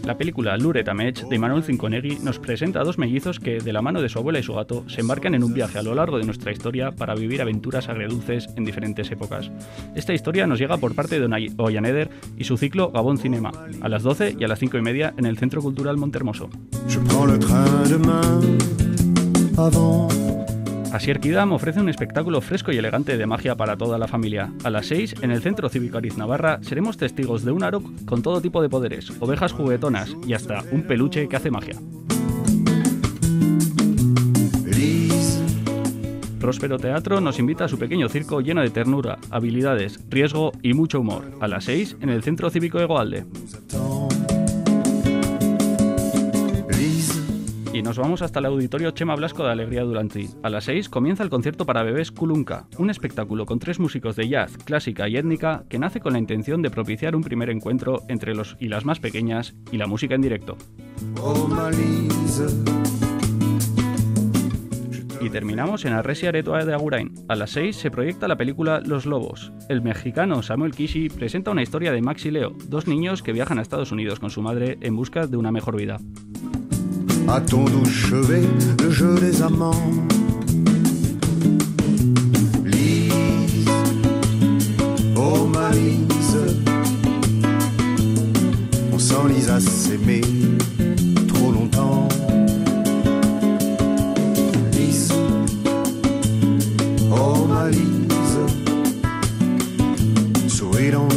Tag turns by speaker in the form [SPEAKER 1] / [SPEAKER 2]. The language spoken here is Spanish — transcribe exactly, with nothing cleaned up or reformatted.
[SPEAKER 1] La película Lure ta Metge de Imanol Zinconegui nos presenta a dos mellizos que, de la mano de su abuela y su gato, se embarcan en un viaje a lo largo de nuestra historia para vivir aventuras agredulces en diferentes épocas. Esta historia nos llega por parte de Ollaneder y su ciclo Gabón Cinema, a las doce y a las cinco y media en el Centro Cultural Montermoso. Asier Kidam ofrece un espectáculo fresco y elegante de magia para toda la familia. A las seis, en el Centro Cívico Ariz Navarra, seremos testigos de un aro con todo tipo de poderes, ovejas juguetonas y hasta un peluche que hace magia. Próspero Teatro nos invita a su pequeño circo lleno de ternura, habilidades, riesgo y mucho humor. A las seis, en el Centro Cívico Egoalde. Y nos vamos hasta el auditorio Chema Blasco de Alegría Duranti. A las seis comienza el concierto para bebés Kulunka, un espectáculo con tres músicos de jazz, clásica y étnica que nace con la intención de propiciar un primer encuentro entre los y las más pequeñas y la música en directo. Y terminamos en Arresi Aretoa de Agurain. A las seis se proyecta la película Los Lobos. El mexicano Samuel Kishi presenta una historia de Max y Leo, dos niños que viajan a Estados Unidos con su madre en busca de una mejor vida.
[SPEAKER 2] À ton doux chevet, le jeu des amants. Lise, oh ma Lise, on s'enlise à s'aimer trop longtemps. Lise, oh ma Lise, souris dans